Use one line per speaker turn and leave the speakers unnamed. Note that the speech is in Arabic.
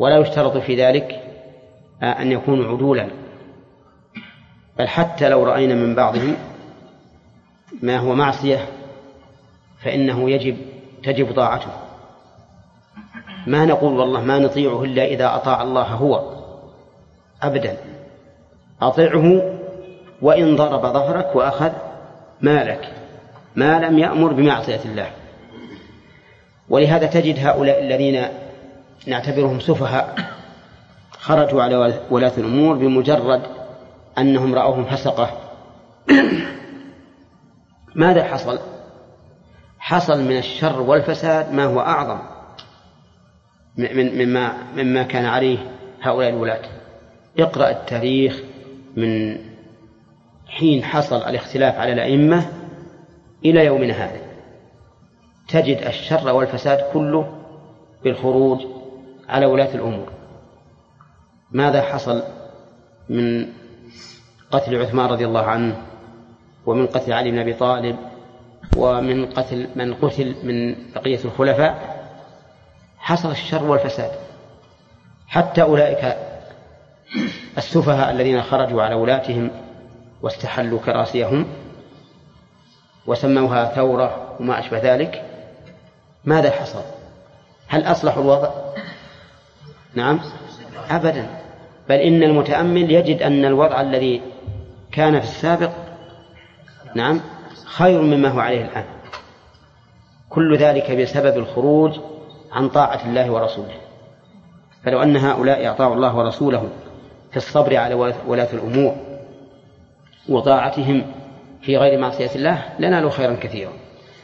ولا يشترط في ذلك أن يكونوا عدولا، بل حتى لو رأينا من بعضهم ما هو معصية فإنه تجب طاعته. ما نقول والله ما نطيعه إلا إذا أطاع الله هو، أبدا، أطيعه وإن ضرب ظهرك وأخذ مالك ما لم يأمر بمعصية الله. ولهذا تجد هؤلاء الذين نعتبرهم سفهاء خرجوا على ولاة الأمور بمجرد أنهم رأوهم فسقة. ماذا حصل؟ حصل من الشر والفساد ما هو أعظم مما كان عليه هؤلاء الولاة. اقرأ التاريخ من حين حصل الاختلاف على الأئمة إلى يومنا هذا، تجد الشر والفساد كله بالخروج على ولاة الأمور. ماذا حصل من قتل عثمان رضي الله عنه، ومن قتل علي بن أبي طالب، ومن قتل من قتل من بقية الخلفاء؟ حصل الشر والفساد. حتى أولئك السفهاء الذين خرجوا على ولاتهم واستحلوا كراسيهم وسموها ثورة وما أشبه ذلك، ماذا حصل؟ هل أصلحوا الوضع؟ نعم، أبدا، بل إن المتأمل يجد أن الوضع الذي كان في السابق نعم خير مما هو عليه الآن. كل ذلك بسبب الخروج عن طاعة الله ورسوله. فلو أن هؤلاء أطاعوا الله ورسوله في الصبر على ولاة الأمور وطاعتهم في غير معصية الله لنالوا خيرا كثيرا.